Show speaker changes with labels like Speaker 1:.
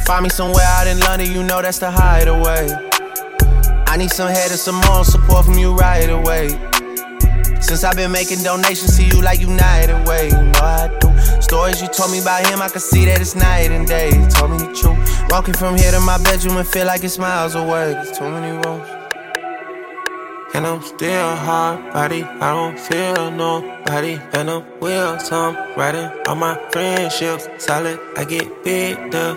Speaker 1: Find me somewhere out in London, you know that's the hideaway. I need some head and some more support from you right away. Since I've been making donations to you like United Way, you know I do. Stories you told me about him, I can see that it's night and day. You told me the truth. Walking from here to my bedroom and feel like it's miles away. There's too many roads. And I'm still hard body, I don't feel nobody. And I'm wheels, I'm riding on my friendships. Solid, I get big,